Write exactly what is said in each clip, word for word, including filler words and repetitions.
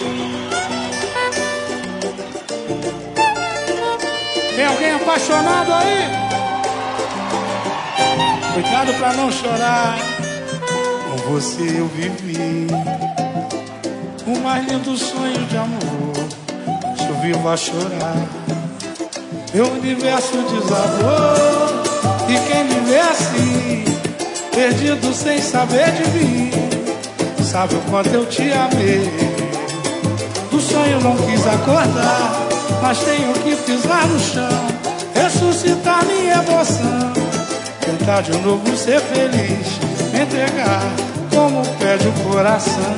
Tem alguém apaixonado aí? Cuidado pra não chorar. Com você eu vivi o mais lindo sonho de amor. Hoje eu vivo a chorar. Meu universo desabou. E quem me vê assim, perdido sem saber de mim, sabe o quanto eu te amei. Do sonho não quis acordar, mas tenho que pisar no chão, ressuscitar minha emoção, tentar de novo ser feliz, me entregar como pede o coração.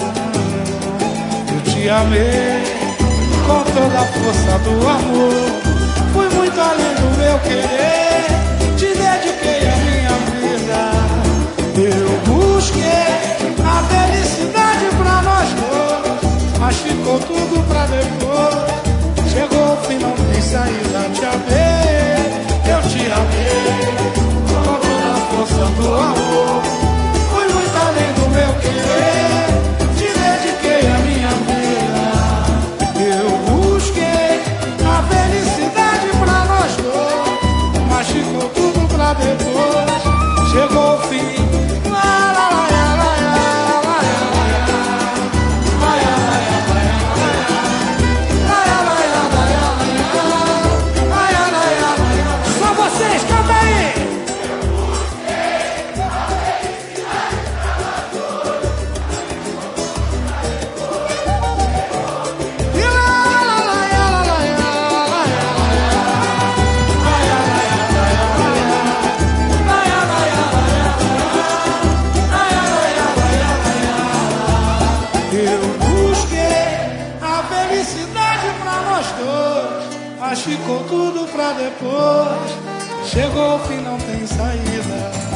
Eu te amei com toda a força do amor, fui muito além do meu querer, te dediquei a minha vida. Eu busquei a felicidade pra nós dois, mas ficou tudo pra depois. Chegou o fim, não tem saída, te amei, eu te amei com toda a força do amor, fui muito além do meu querer, te dediquei a minha vida. Eu busquei a felicidade pra nós dois, mas ficou tudo pra depois. Chegou o fim. Mas ficou tudo pra depois. Chegou o fim, não tem saída.